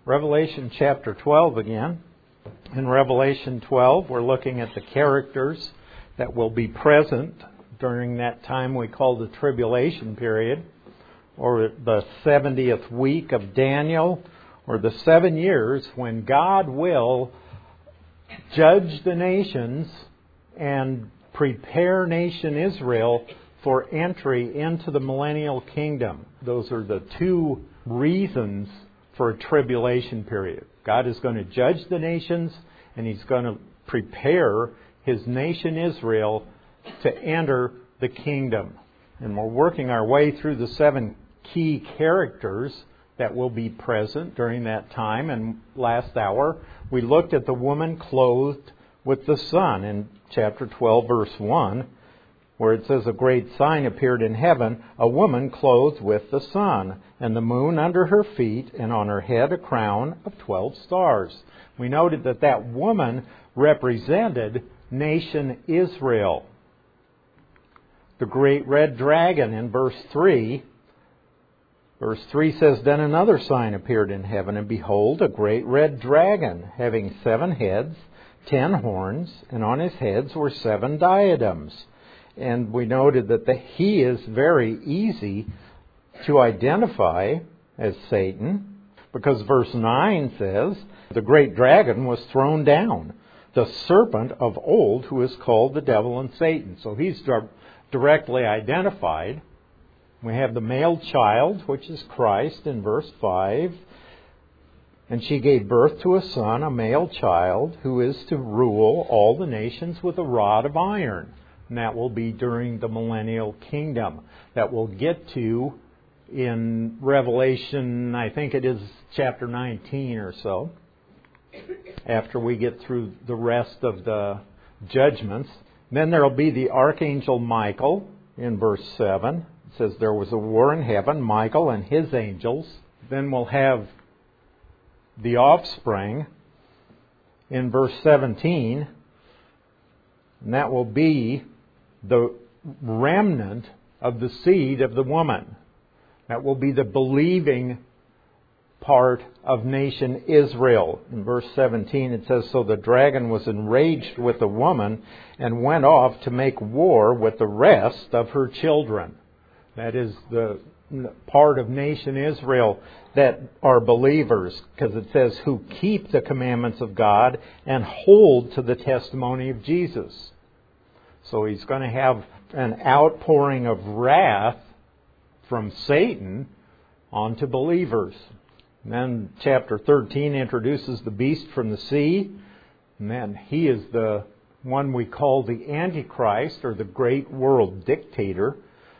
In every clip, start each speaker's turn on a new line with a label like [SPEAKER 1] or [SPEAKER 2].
[SPEAKER 1] Revelation chapter 12 again. In Revelation 12, we're looking at the characters that will be present during that time we call the tribulation period, or the 70th week of Daniel, or the 7 years when God will judge the nations and prepare nation Israel for entry into the millennial kingdom. Those are the two reasons for a tribulation period. God is going to judge the nations, and He's going to prepare His nation Israel to enter the kingdom. And we're working our way through the 7 key characters that will be present during that time. And last hour, we looked at the woman clothed with the sun in chapter 12, verse 1, where it says, "A great sign appeared in heaven, a woman clothed with the sun, and the moon under her feet, and on her head a crown of 12 stars." We noted that that woman represented nation Israel. The great red dragon in verse 3. Verse 3 says, "Then another sign appeared in heaven, and behold, a great red dragon, having 7 heads, 10 horns, and on his heads were 7 diadems." And we noted that he is very easy to identify as Satan, because verse 9 says, "The great dragon was thrown down, the serpent of old, who is called the devil and Satan." So he's directly identified. We have the male child, which is Christ, in verse 5. "And she gave birth to a son, a male child, who is to rule all the nations with a rod of iron." And that will be during the millennial kingdom that we'll get to in Revelation, I think it is chapter 19 or so, after we get through the rest of the judgments. Then there will be the archangel Michael in verse 7. It says, "There was a war in heaven, Michael and his angels." Then we'll have the offspring in verse 17. And that will be the remnant of the seed of the woman. That will be the believing part of nation Israel. In verse 17 it says, "So the dragon was enraged with the woman and went off to make war with the rest of her children." That is the part of nation Israel that are believers, because it says, "who keep the commandments of God and hold to the testimony of Jesus." So he's going to have an outpouring of wrath from Satan onto believers. And then chapter 13 introduces the beast from the sea. And then he is the one we call the Antichrist, or the great world dictator.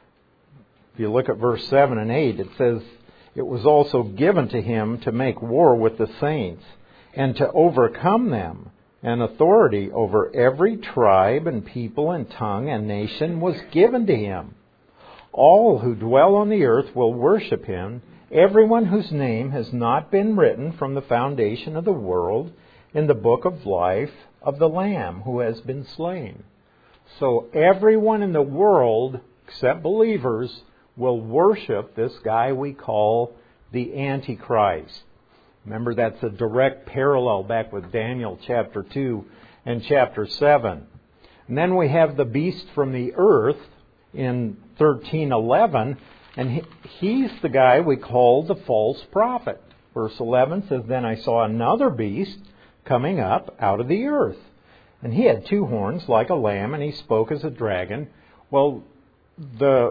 [SPEAKER 1] If you look at verse 7 and 8, it says, "It was also given to him to make war with the saints and to overcome them. And authority over every tribe and people and tongue and nation was given to him. All who dwell on the earth will worship him, everyone whose name has not been written from the foundation of the world in the book of life of the Lamb who has been slain." So everyone in the world, except believers, will worship this guy we call the Antichrist. Remember, that's a direct parallel back with Daniel chapter 2 and chapter 7. And then we have the beast from the earth in 13:11, and he's the guy we call the false prophet. Verse 11 says, "Then I saw another beast coming up out of the earth, and he had 2 horns like a lamb, and he spoke as a dragon." Well, the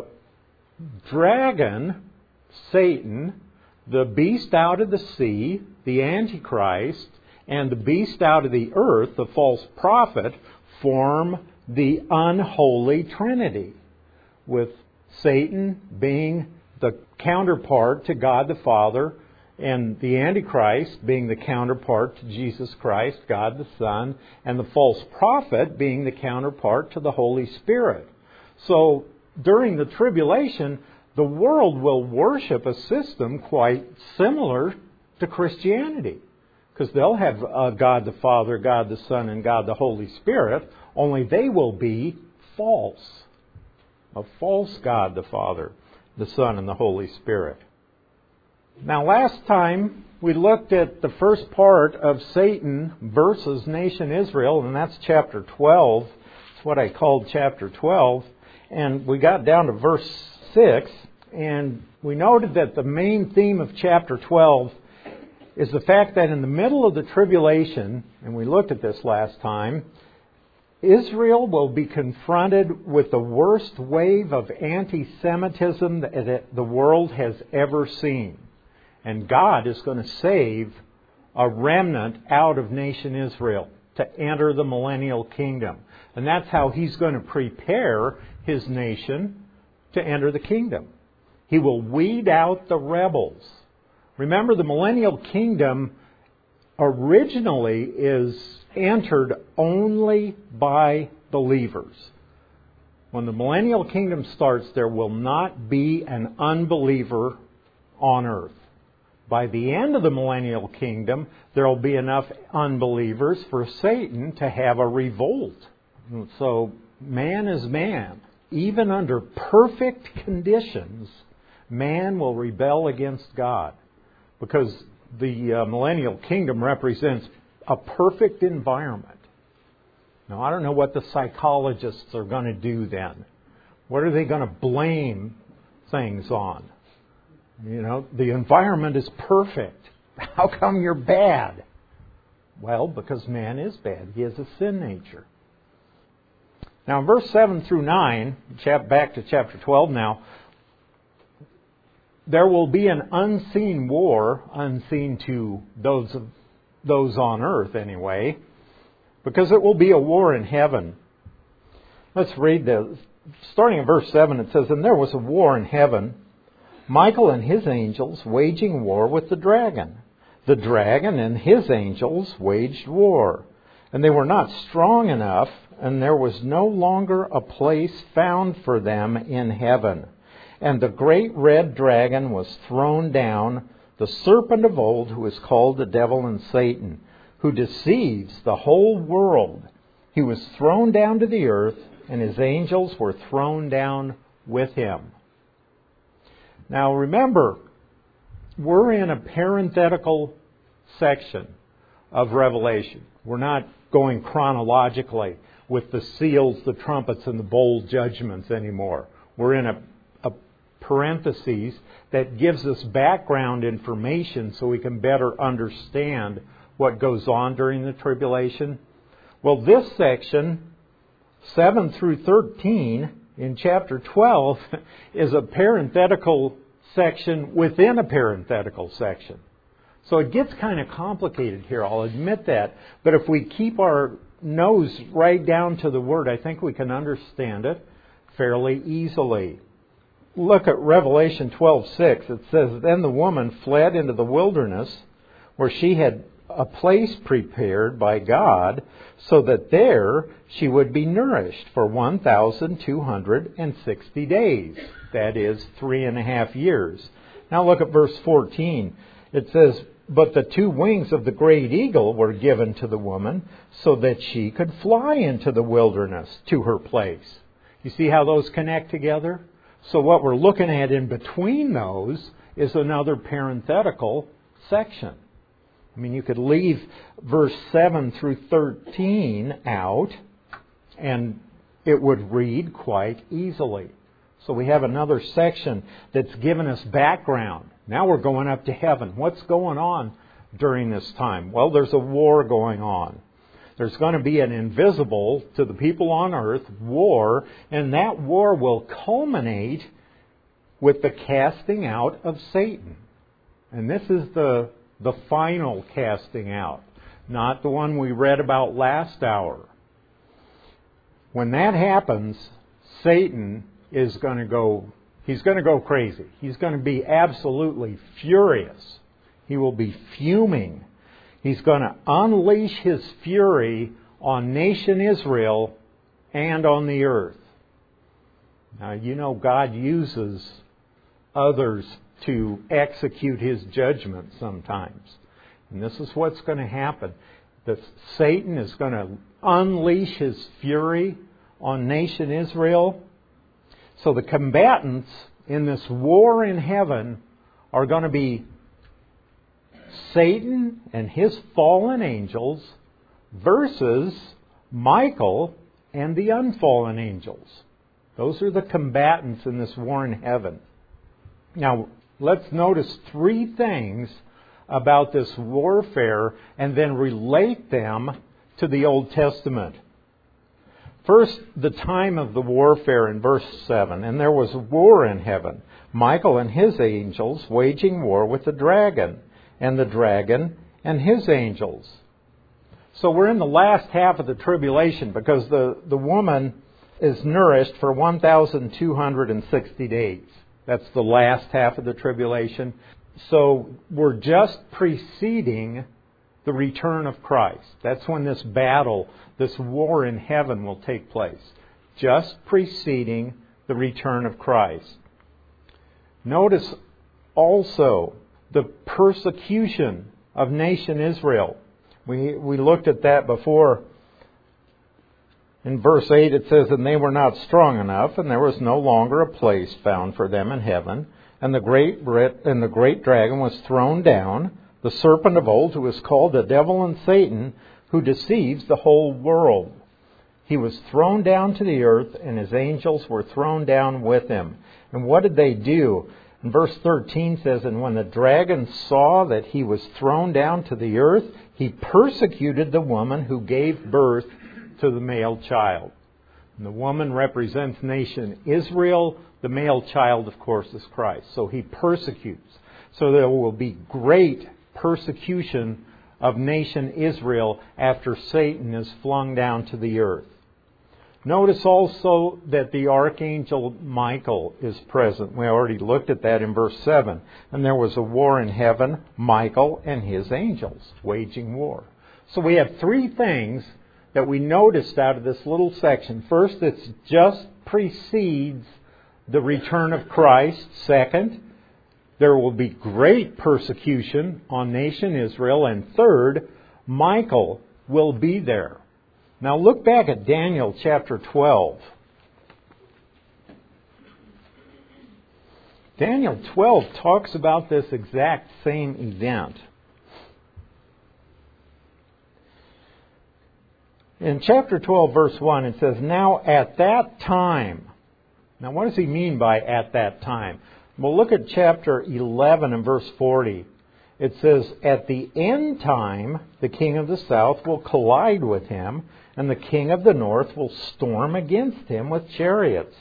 [SPEAKER 1] dragon, Satan, the beast out of the sea, the Antichrist, and the beast out of the earth, the false prophet, form the unholy Trinity, with Satan being the counterpart to God the Father, and the Antichrist being the counterpart to Jesus Christ, God the Son, and the false prophet being the counterpart to the Holy Spirit. So during the tribulation, the world will worship a system quite similar to Christianity, because they'll have God the Father, God the Son, and God the Holy Spirit, only they will be false. A false God the Father, the Son, and the Holy Spirit. Now, last time we looked at the first part of Satan versus nation Israel, and that's chapter 12. It's what I called chapter 12. And we got down to verse 6, and we noted that the main theme of chapter 12 is the fact that in the middle of the tribulation, and we looked at this last time, Israel will be confronted with the worst wave of anti-Semitism that the world has ever seen. And God is going to save a remnant out of nation Israel to enter the millennial kingdom. And that's how He's going to prepare His nation to enter the kingdom. He will weed out the rebels. Remember, the millennial kingdom originally is entered only by believers. When the millennial kingdom starts, there will not be an unbeliever on earth. By the end of the millennial kingdom, there will be enough unbelievers for Satan to have a revolt. So man is man. Even under perfect conditions, man will rebel against God, because the millennial kingdom represents a perfect environment. Now, I don't know what the psychologists are going to do then. What are they going to blame things on? You know, the environment is perfect. How come you're bad? Well, because man is bad. He has a sin nature. Now, in verse 7 through 9, back to chapter 12 now, there will be an unseen war, unseen to those on earth anyway, because it will be a war in heaven. Let's read this. Starting in verse 7, it says, "And there was a war in heaven, Michael and his angels waging war with the dragon. The dragon and his angels waged war, and they were not strong enough, and there was no longer a place found for them in heaven. And the great red dragon was thrown down, the serpent of old, who is called the devil and Satan, who deceives the whole world. He was thrown down to the earth, and his angels were thrown down with him." Now remember, we're in a parenthetical section of Revelation. We're not going chronologically with the seals, the trumpets, and the bowl judgments anymore. We're in a parentheses that gives us background information so we can better understand what goes on during the tribulation. Well, this section, 7 through 13, in chapter 12, is a parenthetical section within a parenthetical section. So it gets kind of complicated here, I'll admit that. But if we keep our nose right down to the Word, I think we can understand it fairly easily. Look at Revelation 12:6. It says, "Then the woman fled into the wilderness, where she had a place prepared by God, so that there she would be nourished for 1,260 days. That is 3.5 years. Now look at verse 14. It says, "But the 2 wings of the great eagle were given to the woman, so that she could fly into the wilderness to her place." You see how those connect together? So what we're looking at in between those is another parenthetical section. I mean, you could leave verse 7 through 13 out, and it would read quite easily. So we have another section that's given us background. Now we're going up to heaven. What's going on during this time? Well, there's a war going on. There's going to be an invisible, to the people on earth, war, and that war will culminate with the casting out of Satan. And this is the final casting out, not the one we read about last hour. When that happens, Satan is going to go, he's going to go crazy. He's going to be absolutely furious. He will be fuming. He's going to unleash his fury on nation Israel and on the earth. Now, you know God uses others to execute His judgment sometimes. And this is what's going to happen. That Satan is going to unleash his fury on nation Israel. So the combatants in this war in heaven are going to be Satan and his fallen angels versus Michael and the unfallen angels. Those are the combatants in this war in heaven. Now, let's notice three things about this warfare and then relate them to the Old Testament. First, the time of the warfare in verse 7. And there was war in heaven, Michael and his angels waging war with the dragon, and the dragon and his angels. So we're in the last half of the tribulation because the woman is nourished for 1,260 days. That's the last half of the tribulation. So we're just preceding the return of Christ. That's when this battle, this war in heaven will take place. Just preceding the return of Christ. Notice also the persecution of nation Israel. We looked at that before. In verse 8 it says, "And they were not strong enough, and there was no longer a place found for them in heaven. And the great dragon was thrown down, the serpent of old, who is called the devil and Satan, who deceives the whole world. He was thrown down to the earth, and his angels were thrown down with him." And what did they do? And verse 13 says, "And when the dragon saw that he was thrown down to the earth, he persecuted the woman who gave birth to the male child." And the woman represents nation Israel. The male child, of course, is Christ. So he persecutes. So there will be great persecution of nation Israel after Satan is flung down to the earth. Notice also that the archangel Michael is present. We already looked at that in verse 7. And there was a war in heaven, Michael and his angels waging war. So we have three things that we noticed out of this little section. First, it just precedes the return of Christ. Second, there will be great persecution on nation Israel. And third, Michael will be there. Now look back at Daniel chapter 12. Daniel 12 talks about this exact same event. In chapter 12, verse 1, it says, "Now at that time." Now what does he mean by at that time? Well, look at chapter 11 and verse 40. It says, "At the end time, the king of the south will collide with him, and the king of the north will storm against him with chariots."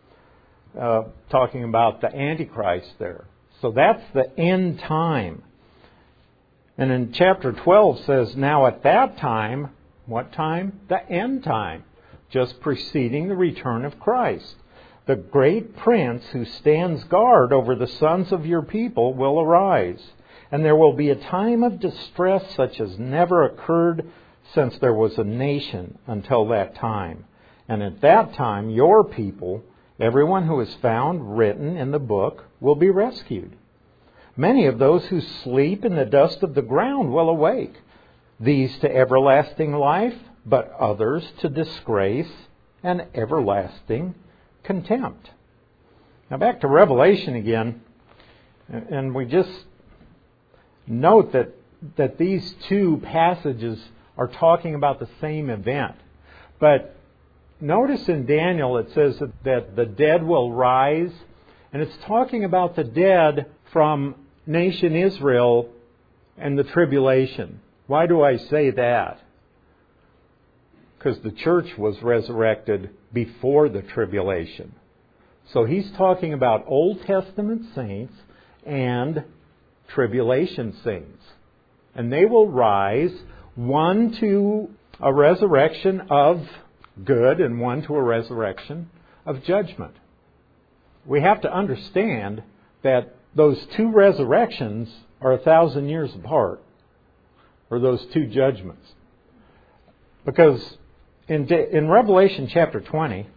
[SPEAKER 1] Talking about the Antichrist there. So that's the end time. And in chapter 12 says, "Now at that time," what time? The end time. Just preceding the return of Christ. "The great prince who stands guard over the sons of your people will arise. And there will be a time of distress such as never occurred since there was a nation until that time. And at that time, your people, everyone who is found written in the book, will be rescued. Many of those who sleep in the dust of the ground will awake, these to everlasting life, but others to disgrace and everlasting contempt." Now back to Revelation again, and we just note that these two passages are talking about the same event. But notice in Daniel it says that the dead will rise, and it's talking about the dead from nation Israel and the tribulation. Why do I say that? Because the church was resurrected before the tribulation. So he's talking about Old Testament saints and tribulation saints. And they will rise, one to a resurrection of good and one to a resurrection of judgment. We have to understand that those two resurrections are 1,000 years apart, or those two judgments. Because in Revelation chapter 20,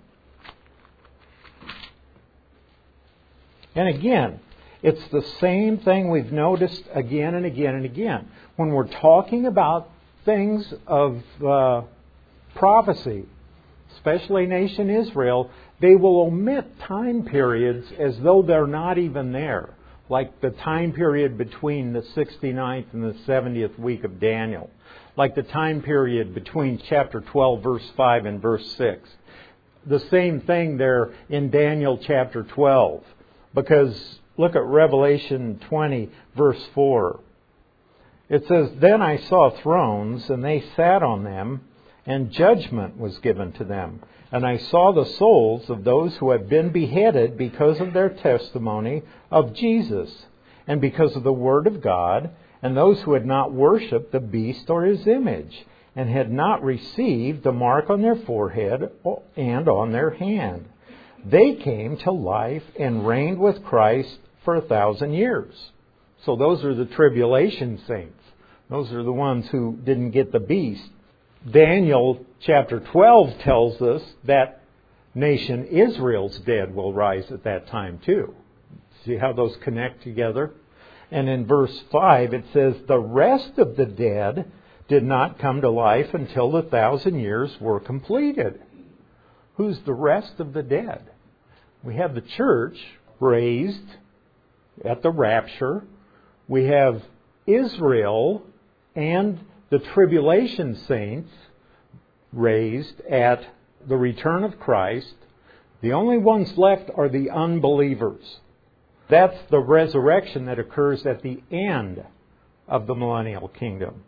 [SPEAKER 1] and again, it's the same thing we've noticed again and again and again. When we're talking about things of prophecy, especially nation Israel, they will omit time periods as though they're not even there. like the time period between the 69th and the 70th week of Daniel, like the time period between chapter 12, verse 5 and verse 6. The same thing there in Daniel chapter 12, because look at Revelation 20, verse 4. It says, "Then I saw thrones, and they sat on them, and judgment was given to them. And I saw the souls of those who had been beheaded because of their testimony of Jesus, and because of the word of God, and those who had not worshipped the beast or his image, and had not received the mark on their forehead and on their hand. They came to life and reigned with Christ for 1,000 years." So those are the tribulation saints. Those are the ones who didn't get the beast. Daniel chapter 12 tells us that nation Israel's dead will rise at that time too. See how those connect together? And in verse 5 it says, "The rest of the dead did not come to life until the 1,000 years were completed." Who's the rest of the dead? We have the church raised at the rapture. We have Israel and the tribulation saints raised at the return of Christ. The only ones left are the unbelievers. That's the resurrection that occurs at the end of the millennial kingdom.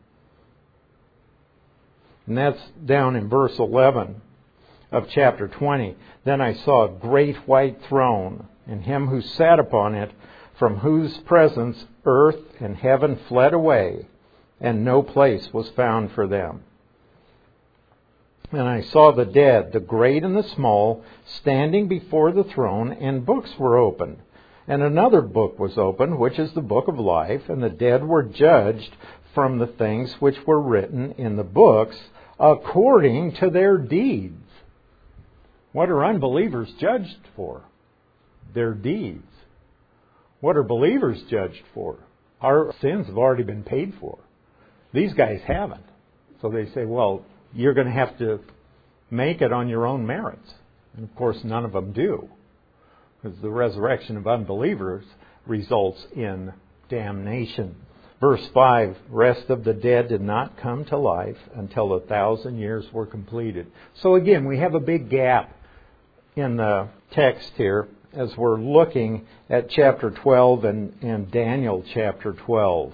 [SPEAKER 1] And that's down in verse 11 of chapter 20. "Then I saw a great white throne, and him who sat upon it, from whose presence earth and heaven fled away, and no place was found for them. And I saw the dead, the great and the small, standing before the throne, and books were opened. And another book was opened, which is the book of life, and the dead were judged from the things which were written in the books according to their deeds." What are unbelievers judged for? Their deeds. What are believers judged for? Our sins have already been paid for. These guys haven't. So they say, well, you're going to have to make it on your own merits. And of course, none of them do. Because the resurrection of unbelievers results in damnation. Verse 5, "Rest of the dead did not come to life until 1,000 years were completed." So again, we have a big gap in the text here as we're looking at chapter 12 and Daniel chapter 12.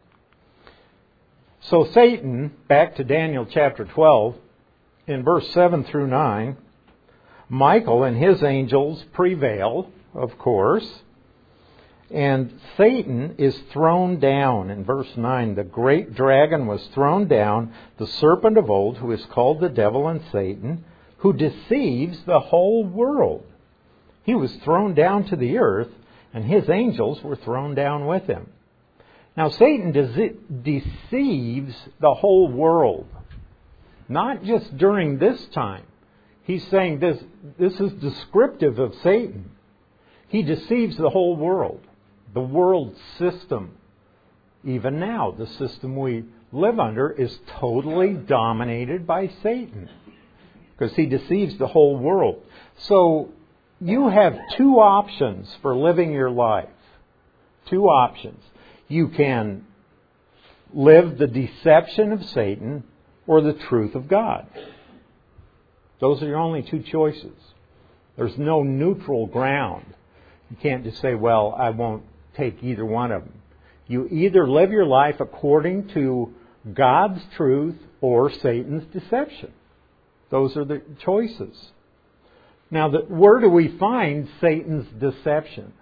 [SPEAKER 1] So Satan, back to Daniel chapter 12, in verse 7 through 9, Michael and his angels prevail, of course, and Satan is thrown down. In verse 9, "The great dragon was thrown down, the serpent of old, who is called the devil and Satan, who deceives the whole world. He was thrown down to the earth, and his angels were thrown down with him." Now, Satan deceives the whole world, not just during this time. He's saying this is descriptive of Satan. He deceives the whole world, the world system. Even now, the system we live under is totally dominated by Satan, because he deceives the whole world. So, you have two options for living your life. Two options. You can live the deception of Satan or the truth of God. Those are your only two choices. There's no neutral ground. You can't just say, well, I won't take either one of them. You either live your life according to God's truth or Satan's deception. Those are the choices. Now, where do we find Satan's deception?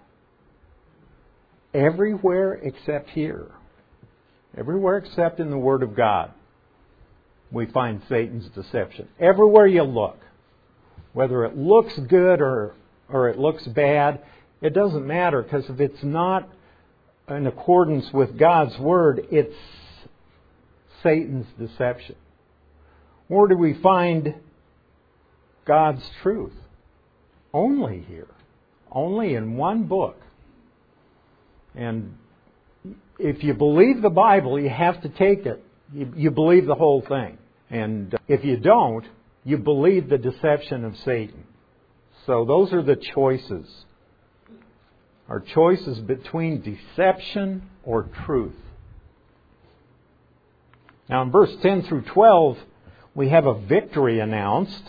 [SPEAKER 1] Everywhere except here. Everywhere except in the Word of God, we find Satan's deception. Everywhere you look, whether it looks good or it looks bad, it doesn't matter, because if it's not in accordance with God's Word, it's Satan's deception. Where do we find God's truth? Only here. Only in one book. And if you believe the Bible, you have to take it. You believe the whole thing. And if you don't, you believe the deception of Satan. So those are the choices. Our choice is between deception or truth. Now in verse 10 through 12, we have a victory announced.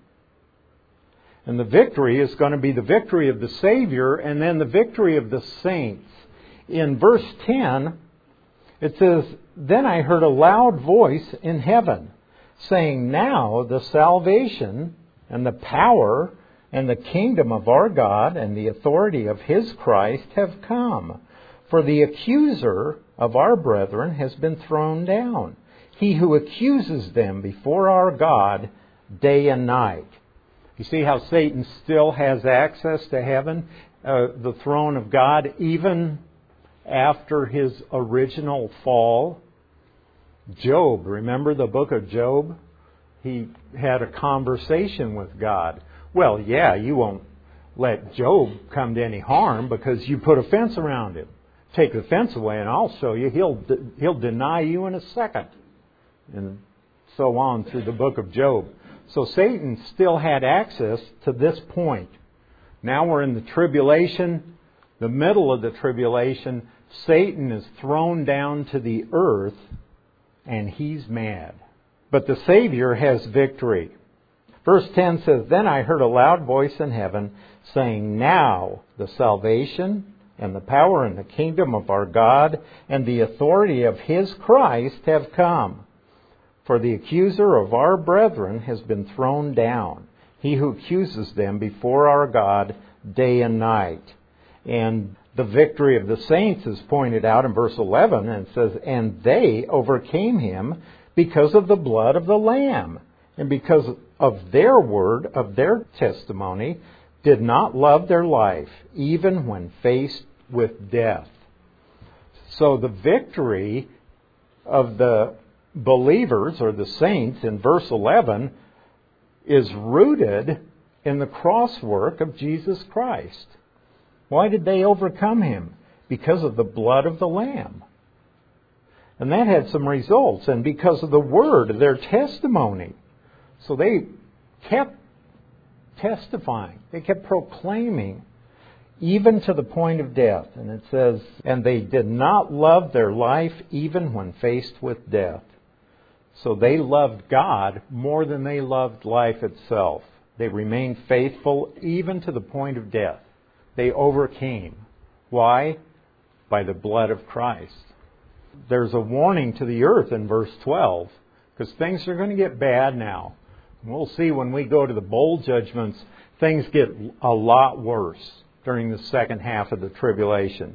[SPEAKER 1] And the victory is going to be the victory of the Savior and then the victory of the saints. In verse 10, it says, "Then I heard a loud voice in heaven, saying, 'Now the salvation and the power and the kingdom of our God and the authority of His Christ have come. For the accuser of our brethren has been thrown down, he who accuses them before our God day and night.'" You see how Satan still has access to heaven, the throne of God, even after his original fall? Job, remember the book of Job? He had a conversation with God. Well, yeah, you won't let Job come to any harm because you put a fence around him. Take the fence away and I'll show you. He'll deny you in a second. And so on through the book of Job. So Satan still had access to this point. Now we're in the tribulation, the middle of the tribulation. Satan is thrown down to the earth and he's mad. But the Savior has victory. Verse 10 says, "Then I heard a loud voice in heaven saying, 'Now the salvation and the power and the kingdom of our God and the authority of His Christ have come. For the accuser of our brethren has been thrown down, he who accuses them before our God day and night.'" And the victory of the saints is pointed out in verse 11, and it says, "And they overcame him because of the blood of the Lamb, and because of their word, of their testimony, did not love their life, even when faced with death." So the victory of the believers, or the saints, in verse 11, is rooted in the cross work of Jesus Christ. Why did they overcome Him? Because of the blood of the Lamb. And that had some results, and because of the word, their testimony. So they kept testifying. They kept proclaiming, even to the point of death. And it says, "And they did not love their life even when faced with death." So they loved God more than they loved life itself. They remained faithful even to the point of death. They overcame. Why? By the blood of Christ. There's a warning to the earth in verse 12, because things are going to get bad now. We'll see when we go to the bowl judgments, things get a lot worse during the second half of the tribulation.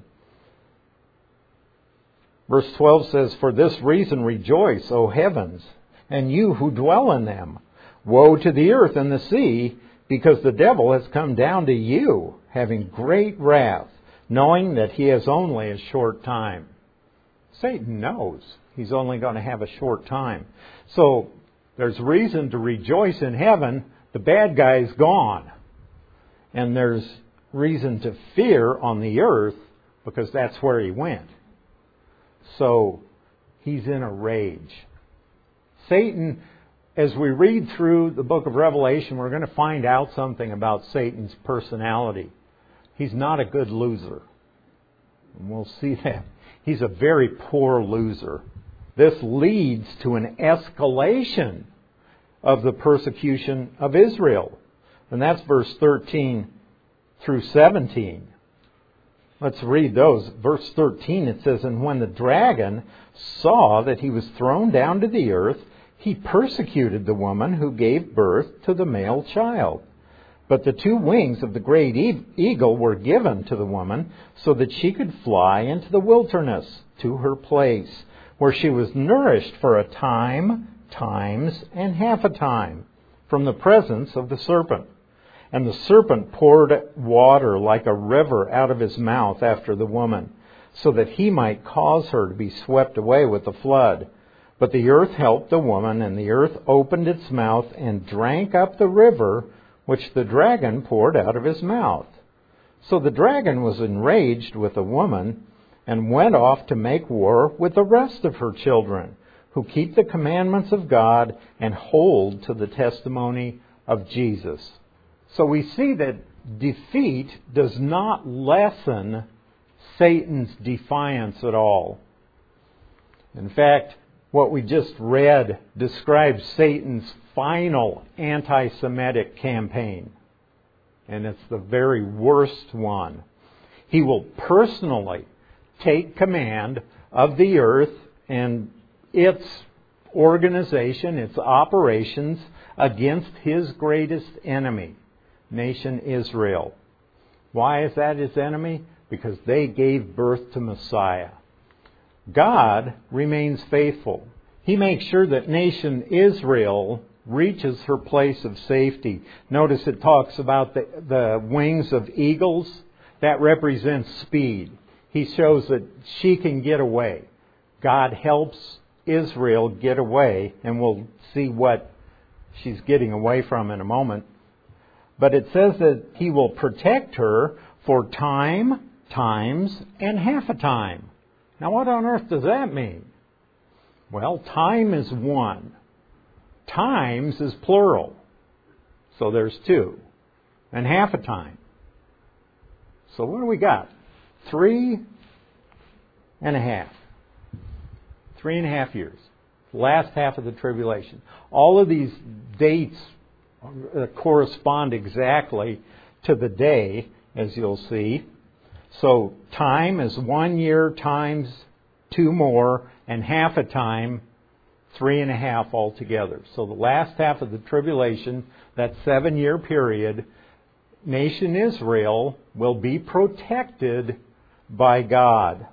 [SPEAKER 1] Verse 12 says, "For this reason rejoice, O heavens, and you who dwell in them. Woe to the earth and the sea, because the devil has come down to you, having great wrath, knowing that he has only a short time." Satan knows he's only going to have a short time. So there's reason to rejoice in heaven. The bad guy's gone. And there's reason to fear on the earth, because that's where he went. So he's in a rage. Satan, as we read through the book of Revelation, we're going to find out something about Satan's personality. He's not a good loser. And we'll see that. He's a very poor loser. This leads to an escalation of the persecution of Israel. And that's verse 13 through 17. Let's read those. Verse 13, it says, "And when the dragon saw that he was thrown down to the earth, he persecuted the woman who gave birth to the male child. But the two wings of the great eagle were given to the woman so that she could fly into the wilderness to her place, where she was nourished for a time, times, and half a time from the presence of the serpent. And the serpent poured water like a river out of his mouth after the woman, so that he might cause her to be swept away with the flood. But the earth helped the woman, and the earth opened its mouth and drank up the river which the dragon poured out of his mouth. So the dragon was enraged with the woman and went off to make war with the rest of her children, who keep the commandments of God and hold to the testimony of Jesus." So we see that defeat does not lessen Satan's defiance at all. In fact, what we just read describes Satan's final anti-Semitic campaign. And it's the very worst one. He will personally take command of the earth and its organization, its operations against his greatest enemy, nation Israel. Why is that his enemy? Because they gave birth to Messiah. God remains faithful. He makes sure that nation Israel reaches her place of safety. Notice it talks about the wings of eagles. That represents speed. He shows that she can get away. God helps Israel get away, and we'll see what she's getting away from in a moment. But it says that He will protect her for time, times, and half a time. Now what on earth does that mean? Well, time is one. Times is plural. So there's two. And half a time. So what do we got? 3.5. 3.5 years. Last half of the tribulation. All of these dates correspond exactly to the day, as you'll see. So time is 1 year times 2 more, and half a time, 3.5 altogether. So the last half of the tribulation, that 7-year period, nation Israel will be protected by God.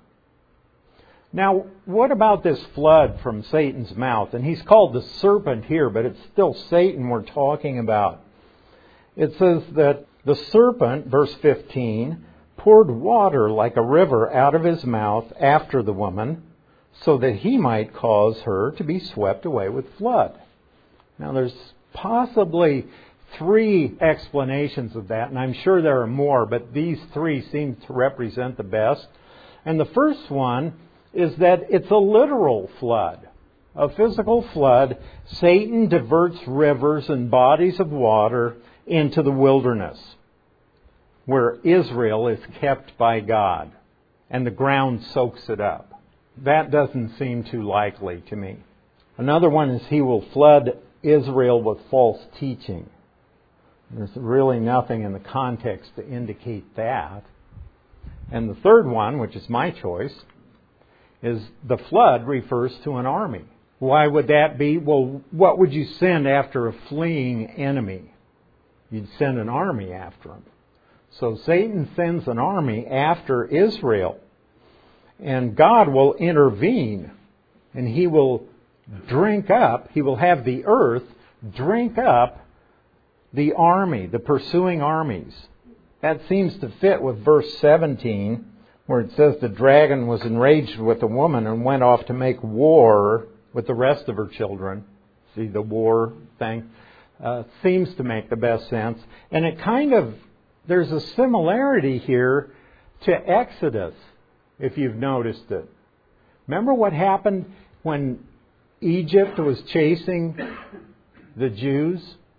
[SPEAKER 1] Now, what about this flood from Satan's mouth? And he's called the serpent here, but it's still Satan we're talking about. It says that the serpent, verse 15, poured water like a river out of his mouth after the woman, so that he might cause her to be swept away with flood. Now, there's possibly 3 explanations of that, and I'm sure there are more, but these 3 seem to represent the best. And the first one is that it's a literal flood, a physical flood. Satan diverts rivers and bodies of water into the wilderness, where Israel is kept by God, and the ground soaks it up. That doesn't seem too likely to me. Another one is He will flood Israel with false teaching. There's really nothing in the context to indicate that. And the third one, which is my choice, is the flood refers to an army. Why would that be? Well, what would you send after a fleeing enemy? You'd send an army after him. So Satan sends an army after Israel. And God will intervene. And He will drink up, He will have the earth drink up the army, the pursuing armies. That seems to fit with verse 17, where it says the dragon was enraged with the woman and went off to make war with the rest of her children. See, the war thing seems to make the best sense. And it there's a similarity here to Exodus, if you've noticed it. Remember what happened when Egypt was chasing the Jews?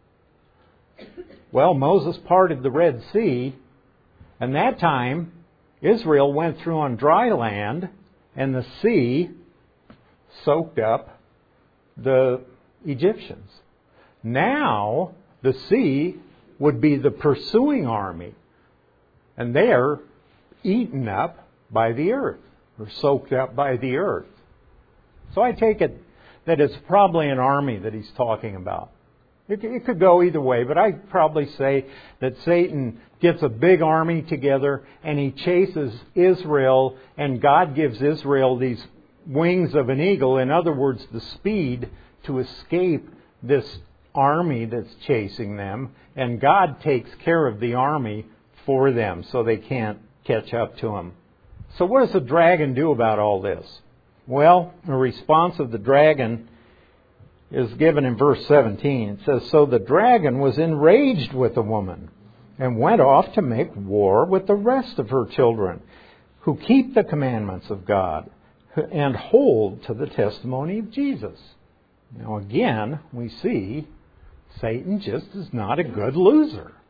[SPEAKER 1] Well, Moses parted the Red Sea, and that time Israel went through on dry land, and the sea soaked up the Egyptians. Now, the sea would be the pursuing army, and they're eaten up by the earth, or soaked up by the earth. So I take it that it's probably an army that he's talking about. It could go either way, but I'd probably say that Satan gets a big army together and he chases Israel, and God gives Israel these wings of an eagle, in other words, the speed to escape this army that's chasing them, and God takes care of the army for them so they can't catch up to him. So what does the dragon do about all this? Well, the response of the dragon is given in verse 17. It says, "So the dragon was enraged with the woman and went off to make war with the rest of her children who keep the commandments of God and hold to the testimony of Jesus." Now again, we see Satan just is not a good loser.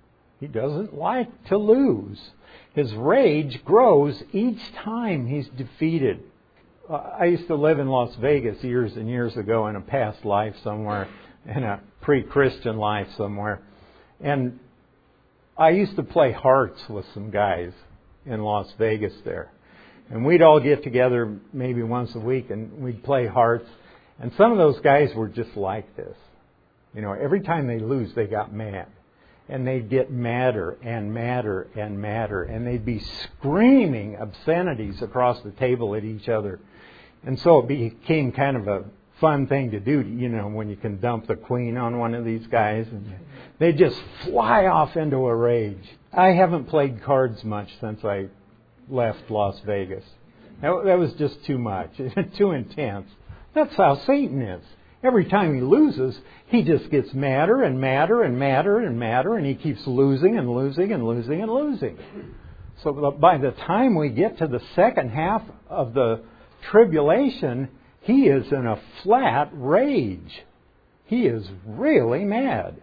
[SPEAKER 1] He doesn't like to lose. His rage grows each time he's defeated. I used to live in Las Vegas years and years ago in a past life somewhere, in a pre-Christian life somewhere. And I used to play hearts with some guys in Las Vegas there. And we'd all get together maybe once a week and we'd play hearts. And some of those guys were just like this. You know, every time they lose, they got mad. And they'd get madder and madder and madder. And they'd be screaming obscenities across the table at each other. And so it became kind of a fun thing to do, you know, when you can dump the queen on one of these guys. And they just fly off into a rage. I haven't played cards much since I left Las Vegas. That was just too much, too intense. That's how Satan is. Every time he loses, he just gets madder and madder and madder and madder, and he keeps losing and losing and losing and losing. So by the time we get to the second half of the tribulation, he is in a flat rage. He is really mad.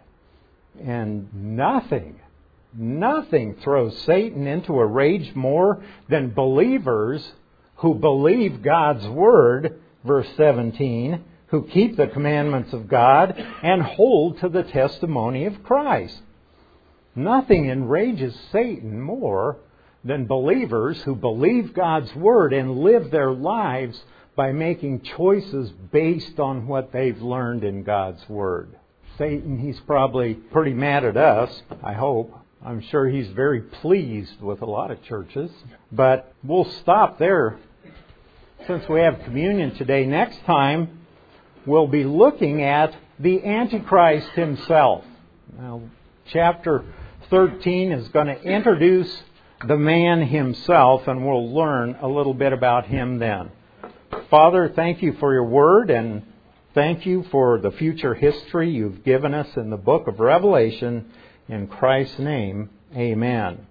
[SPEAKER 1] And nothing throws Satan into a rage more than believers who believe God's Word, verse 17, who keep the commandments of God and hold to the testimony of Christ. Nothing enrages Satan more than believers who believe God's Word and live their lives by making choices based on what they've learned in God's Word. Satan, he's probably pretty mad at us, I hope. I'm sure he's very pleased with a lot of churches. But we'll stop there since we have communion today. Next time, we'll be looking at the Antichrist himself. Now, chapter 13 is going to introduce the man himself, and we'll learn a little bit about him then. Father, thank you for your word, and thank you for the future history you've given us in the book of Revelation. In Christ's name, amen.